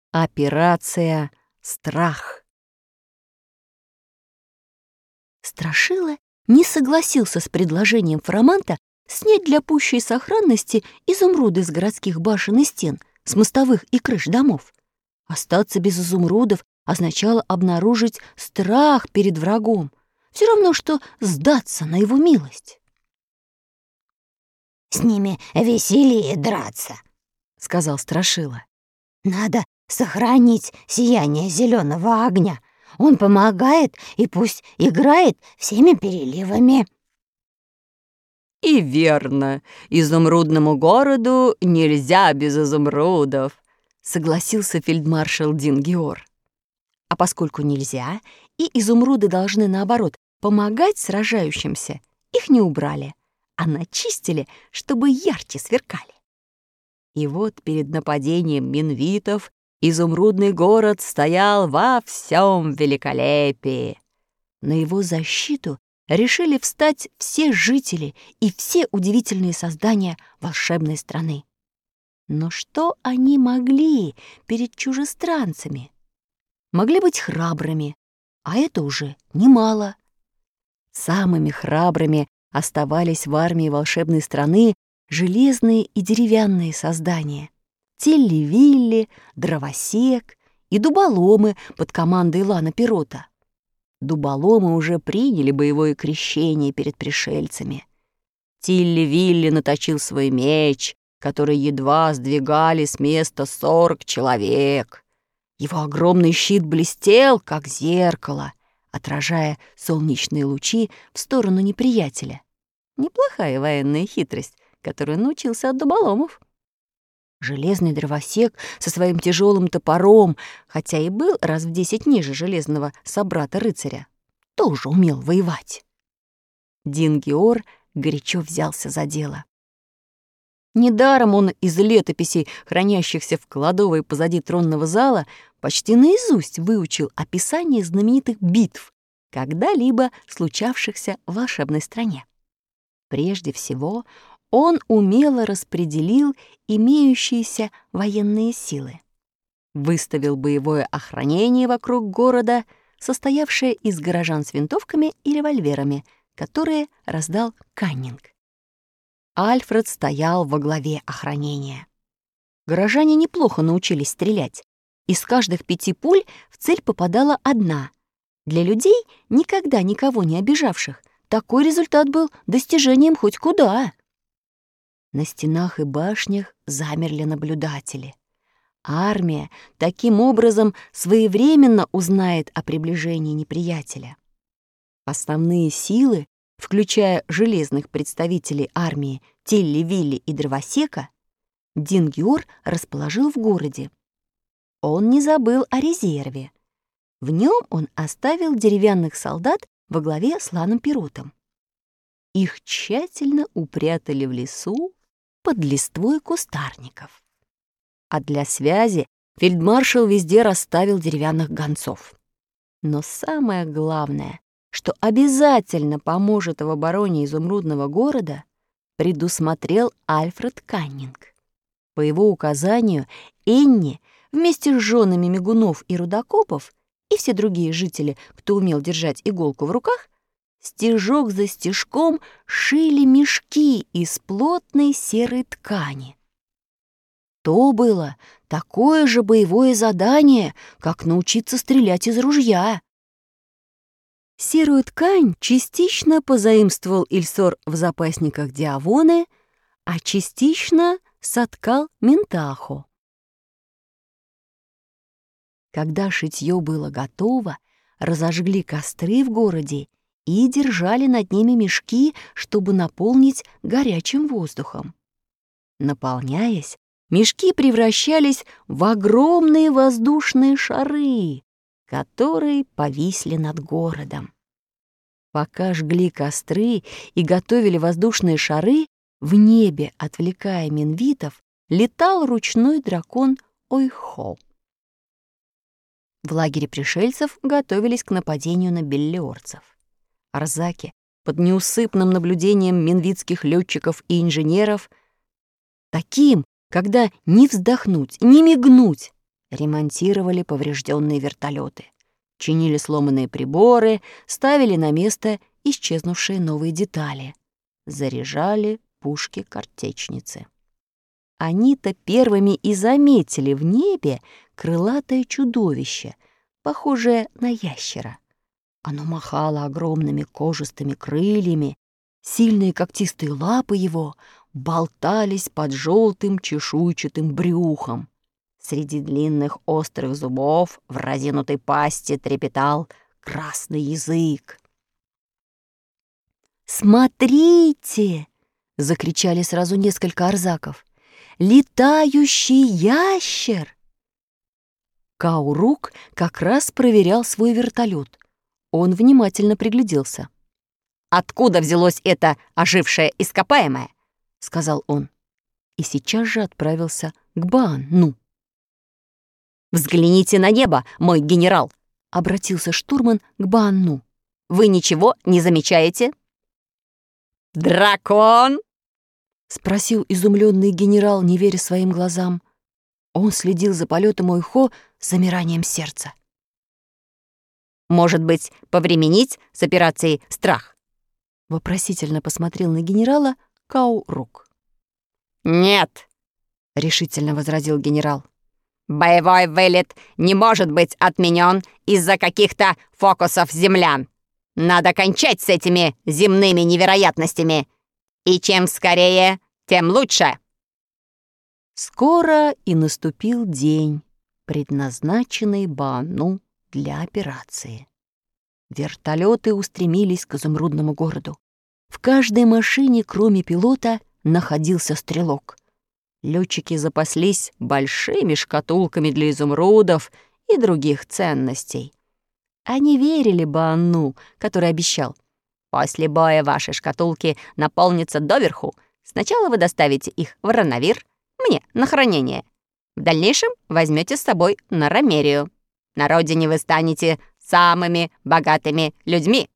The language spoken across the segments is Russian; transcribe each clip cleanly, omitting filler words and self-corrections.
Операция «Страх». Страшила не согласился с предложением Фараманта снять для пущей сохранности изумруды с городских башен и стен, с мостовых и крыш домов. Остаться без изумрудов означало обнаружить страх перед врагом, все равно, что сдаться на его милость. «С ними веселее драться», — сказал Страшила. «Надо сохранить сияние зеленого огня. Он помогает и пусть играет всеми переливами». «И верно, изумрудному городу нельзя без изумрудов», — согласился фельдмаршал Дингиор. А поскольку нельзя, и изумруды должны, наоборот, помогать сражающимся, их не убрали, а начистили, чтобы ярче сверкали. И вот перед нападением минвитов изумрудный город стоял во всем великолепии. На его защиту решили встать все жители и все удивительные создания волшебной страны. Но что они могли перед чужестранцами? Могли быть храбрыми, а это уже немало. Самыми храбрыми оставались в армии волшебной страны железные и деревянные создания. Телли-вилли, дровосек и дуболомы под командой Лана Пирота. Дуболомы уже приняли боевое крещение перед пришельцами. Тилли-Вилли наточил свой меч, который едва сдвигали с места 40 человек. Его огромный щит блестел, как зеркало, отражая солнечные лучи в сторону неприятеля. Неплохая военная хитрость, которую научился от дуболомов. Железный дровосек со своим тяжелым топором, хотя и был раз в 10 ниже железного собрата-рыцаря, тоже умел воевать. Дингиор горячо взялся за дело. Недаром он из летописей, хранящихся в кладовой позади тронного зала, почти наизусть выучил описание знаменитых битв, когда-либо случавшихся в волшебной стране. Прежде всего, он умело распределил имеющиеся военные силы. Выставил боевое охранение вокруг города, состоявшее из горожан с винтовками и револьверами, которые раздал Каннинг. Альфред стоял во главе охранения. Горожане неплохо научились стрелять. Из каждых 5 пуль в цель попадала 1. Для людей, никогда никого не обижавших, такой результат был достижением хоть куда. На стенах и башнях замерли наблюдатели. Армия таким образом своевременно узнает о приближении неприятеля. Основные силы, включая железных представителей армии Тилли-Вилли и Дровосека, Дингиор расположил в городе. Он не забыл о резерве. В нем он оставил деревянных солдат во главе с Ланом Пиротом. Их тщательно упрятали в лесу под листвой кустарников. А для связи фельдмаршал везде расставил деревянных гонцов. Но самое главное, что обязательно поможет в обороне изумрудного города, предусмотрел Альфред Каннинг. По его указанию Энни вместе с женами мигунов и рудокопов и все другие жители, кто умел держать иголку в руках, стежок за стежком шили мешки из плотной серой ткани. То было такое же боевое задание, как научиться стрелять из ружья. Серую ткань частично позаимствовал Ильсор в запасниках Диавоны, а частично соткал Ментахо. Когда шитье было готово, разожгли костры в городе и держали над ними мешки, чтобы наполнить горячим воздухом. Наполняясь, мешки превращались в огромные воздушные шары, которые повисли над городом. Пока жгли костры и готовили воздушные шары, в небе, отвлекая минвитов, летал ручной дракон Ойхо. В лагере пришельцев готовились к нападению на беллиорцев. Арзаки, под неусыпным наблюдением минвитских летчиков и инженеров, таким, когда ни вздохнуть, ни мигнуть, ремонтировали поврежденные вертолеты, чинили сломанные приборы, ставили на место исчезнувшие новые детали, заряжали пушки-картечницы. Они-то первыми и заметили в небе крылатое чудовище, похожее на ящера. Оно махало огромными кожистыми крыльями, сильные когтистые лапы его болтались под желтым чешуйчатым брюхом. Среди длинных острых зубов в разинутой пасти трепетал красный язык. «Смотрите!» — закричали сразу несколько арзаков. «Летающий ящер!» Каурук как раз проверял свой вертолет. Он внимательно пригляделся. «Откуда взялось это ожившее ископаемое?» — сказал он. И сейчас же отправился к Баану. «Взгляните на небо, мой генерал!» — обратился штурман к Баану. «Вы ничего не замечаете?» «Дракон?» — спросил изумленный генерал, не веря своим глазам. Он следил за полетом Ойхо с замиранием сердца. «Может быть, повременить с операцией «Страх»?» — вопросительно посмотрел на генерала Каурук. «Нет», — решительно возразил генерал. «Боевой вылет не может быть отменен из-за каких-то фокусов землян. Надо кончать с этими земными невероятностями. И чем скорее, тем лучше». Скоро и наступил день, предназначенный Баану для операции. Вертолеты устремились к изумрудному городу. В каждой машине, кроме пилота, находился стрелок. Летчики запаслись большими шкатулками для изумрудов и других ценностей. Они верили Баану, который обещал: «После боя ваши шкатулки наполнятся доверху. Сначала вы доставите их в Ранавир, мне на хранение. В дальнейшем возьмете с собой на Ромерию. На родине вы станете самыми богатыми людьми».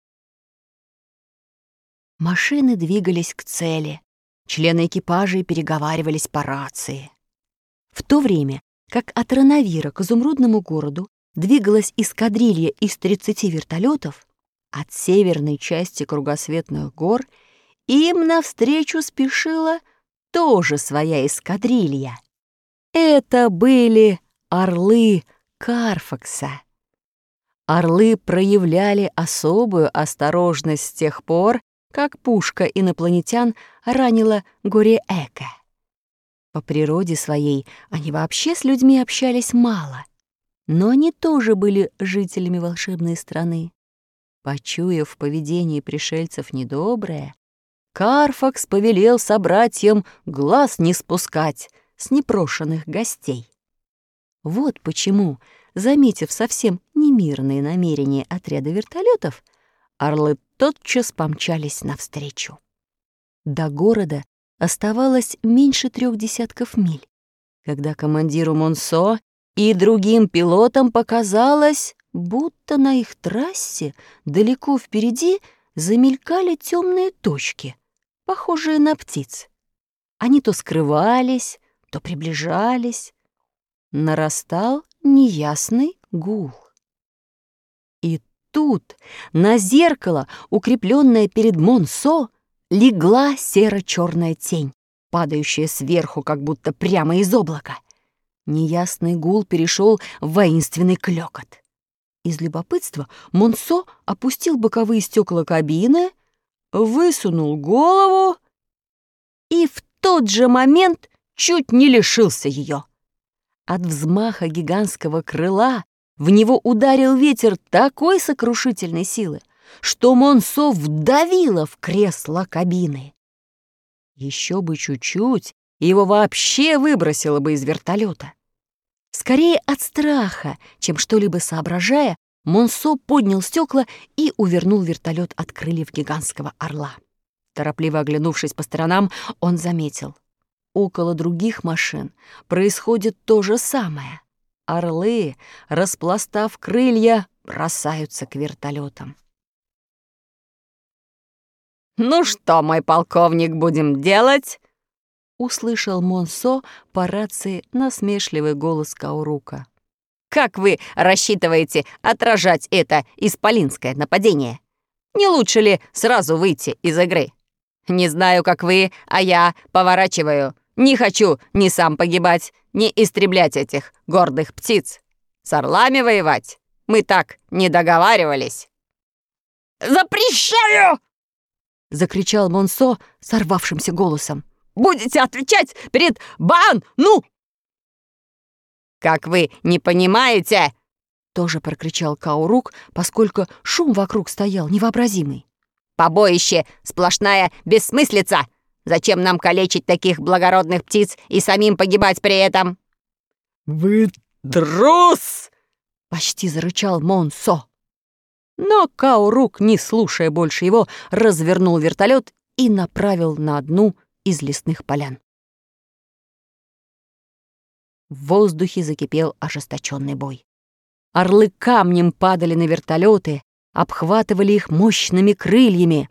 Машины двигались к цели. Члены экипажей переговаривались по рации. В то время, как от Ранавира к изумрудному городу двигалась эскадрилья из 30 вертолетов, от северной части кругосветных гор им навстречу спешила тоже своя эскадрилья. Это были орлы Карфакса. Орлы проявляли особую осторожность с тех пор, как пушка инопланетян ранила Горе-Эка. По природе своей они вообще с людьми общались мало, но они тоже были жителями волшебной страны. Почуяв в поведении пришельцев недоброе, Карфакс повелел собратьям глаз не спускать с непрошенных гостей. Вот почему, заметив совсем немирные намерения отряда вертолетов, орлы тотчас помчались навстречу. До города оставалось меньше 3 десятков миль, когда командиру Монсо и другим пилотам показалось, будто на их трассе далеко впереди замелькали темные точки, похожие на птиц. Они то скрывались, то приближались. Нарастал неясный гул. И тут на зеркало, укрепленное перед Монсо, легла серо-черная тень, падающая сверху, как будто прямо из облака. Неясный гул перешел в воинственный клёкот. Из любопытства Монсо опустил боковые стекла кабины, высунул голову и в тот же момент чуть не лишился ее. От взмаха гигантского крыла в него ударил ветер такой сокрушительной силы, что Монсо вдавило в кресло кабины. Еще бы чуть-чуть, и его вообще выбросило бы из вертолета. Скорее от страха, чем что-либо соображая, Монсо поднял стекла и увернул вертолет от крыльев гигантского орла. Торопливо оглянувшись по сторонам, он заметил: около других машин происходит то же самое. Орлы, распластав крылья, бросаются к вертолетам. «Ну что, мой полковник, будем делать?» услышал Монсо по рации насмешливый голос Каурука. «Как вы рассчитываете отражать это исполинское нападение? Не лучше ли сразу выйти из игры? Не знаю, как вы, а я поворачиваю. Не хочу ни сам погибать, ни истреблять этих гордых птиц. С орлами воевать мы так не договаривались». «Запрещаю!» — закричал Монсо сорвавшимся голосом. «Будете отвечать перед Ну!» «Как вы не понимаете!» — тоже прокричал Каурук, поскольку шум вокруг стоял невообразимый. «Побоище — сплошная бессмыслица! Зачем нам калечить таких благородных птиц и самим погибать при этом?» «Вы трус!» — почти зарычал Монсо. Но Каурук, не слушая больше его, развернул вертолет и направил на одну из лесных полян. В воздухе закипел ожесточенный бой. Орлы камнем падали на вертолеты, обхватывали их мощными крыльями.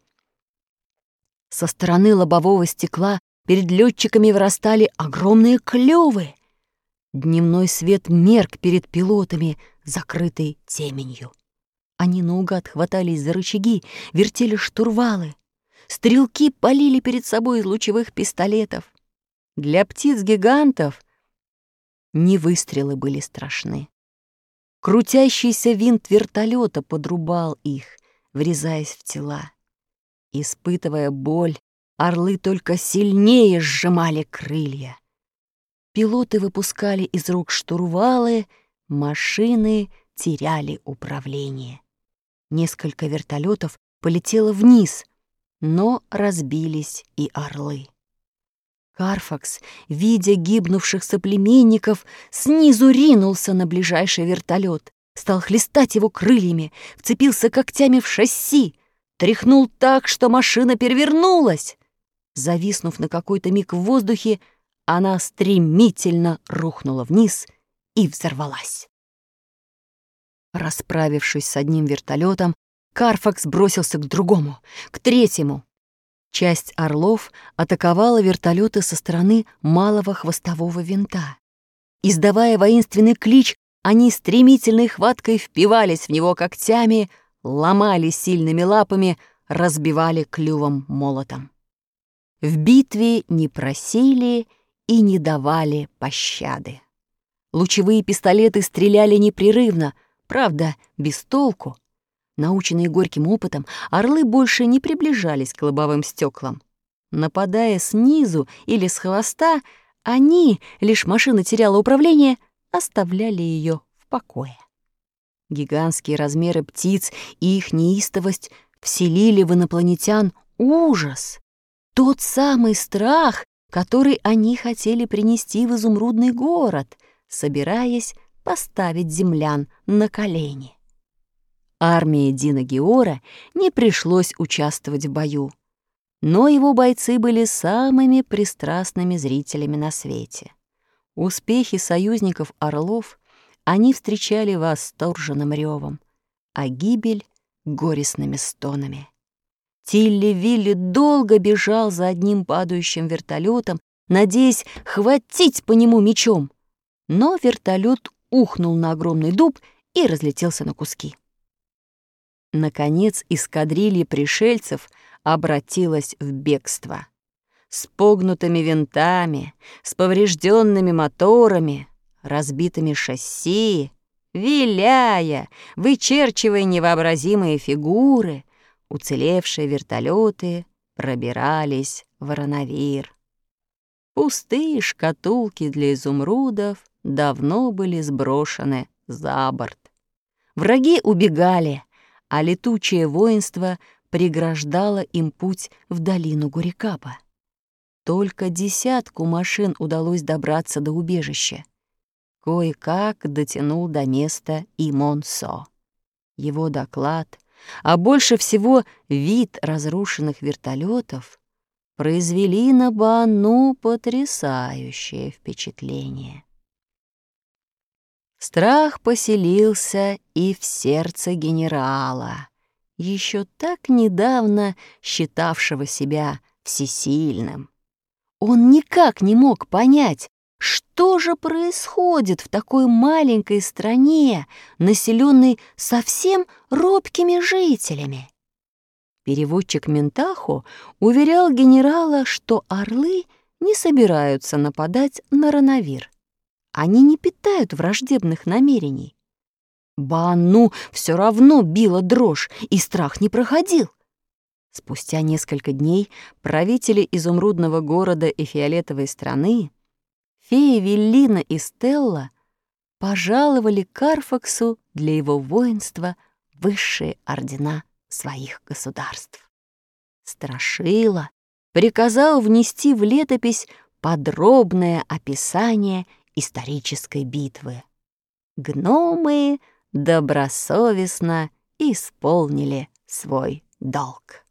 Со стороны лобового стекла перед летчиками вырастали огромные клювы. Дневной свет мерк перед пилотами, закрытый теменью. Они наугад хватались за рычаги, вертели штурвалы. Стрелки палили перед собой из лучевых пистолетов. Для птиц-гигантов не выстрелы были страшны. Крутящийся винт вертолета подрубал их, врезаясь в тела. Испытывая боль, орлы только сильнее сжимали крылья. Пилоты выпускали из рук штурвалы, машины теряли управление. Несколько вертолетов полетело вниз, но разбились и орлы. Карфакс, видя гибнувших соплеменников, снизу ринулся на ближайший вертолет, стал хлестать его крыльями, вцепился когтями в шасси, тряхнул так, что машина перевернулась. Зависнув на какой-то миг в воздухе, она стремительно рухнула вниз и взорвалась. Расправившись с одним вертолетом, Карфакс бросился к другому, к третьему. Часть орлов атаковала вертолеты со стороны малого хвостового винта. Издавая воинственный клич, они стремительной хваткой впивались в него когтями, ломали сильными лапами, разбивали клювом молотом. В битве не просили и не давали пощады. Лучевые пистолеты стреляли непрерывно, правда, без толку. Наученные горьким опытом, орлы больше не приближались к лобовым стеклам. Нападая снизу или с хвоста, они, лишь машина теряла управление, оставляли ее в покое. Гигантские размеры птиц и их неистовость вселили в инопланетян ужас. Тот самый страх, который они хотели принести в изумрудный город, собираясь поставить землян на колени. Армии Дина Геора не пришлось участвовать в бою, но его бойцы были самыми пристрастными зрителями на свете. Успехи союзников орлов они встречали восторженным ревом, а гибель — горестными стонами. Тилли-Вилли долго бежал за одним падающим вертолетом, надеясь хватить по нему мечом, но вертолет ухнул на огромный дуб и разлетелся на куски. Наконец, эскадрилья пришельцев обратилась в бегство. С погнутыми винтами, с поврежденными моторами, разбитыми шасси, виляя, вычерчивая невообразимые фигуры, уцелевшие вертолеты пробирались в Ранавир. Пустые шкатулки для изумрудов давно были сброшены за борт. Враги убегали, а летучее воинство преграждало им путь в долину Гурикапа. Только 10 машин удалось добраться до убежища. Кое-как дотянул до места и Монсо. Его доклад, а больше всего вид разрушенных вертолетов, произвели на Бану потрясающее впечатление. Страх поселился и в сердце генерала, еще так недавно считавшего себя всесильным. Он никак не мог понять, что же происходит в такой маленькой стране, населенной совсем робкими жителями. Переводчик Ментахо уверял генерала, что орлы не собираются нападать на Ранавир. Они не питают враждебных намерений. Баану все равно била дрожь, и страх не проходил. Спустя несколько дней правители изумрудного города и фиолетовой страны, феи Веллина и Стелла, пожаловали Карфаксу для его воинства высшие ордена своих государств. Страшила приказал внести в летопись подробное описание исторической битвы. Гномы добросовестно исполнили свой долг.